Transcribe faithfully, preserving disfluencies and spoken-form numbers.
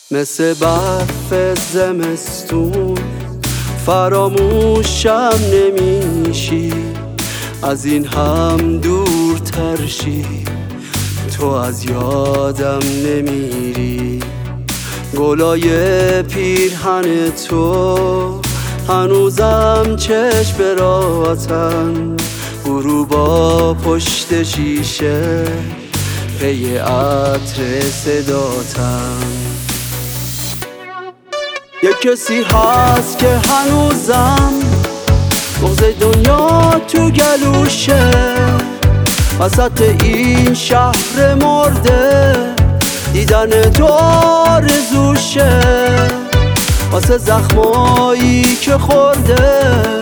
مثل برف زمستون فراموشم نمیشی، از این هم دورتر شی، تو از یادم نمیری. گلای پیرهن تو هنوزم چشم راتن، غروبا پشت شیشه پی عطر صداتن. یک کسی هست که هنوزم بغض دنیا تو گلوشه، وسط این شهر مرده دیدن تو آرزوشه، واسه زخمایی که خورده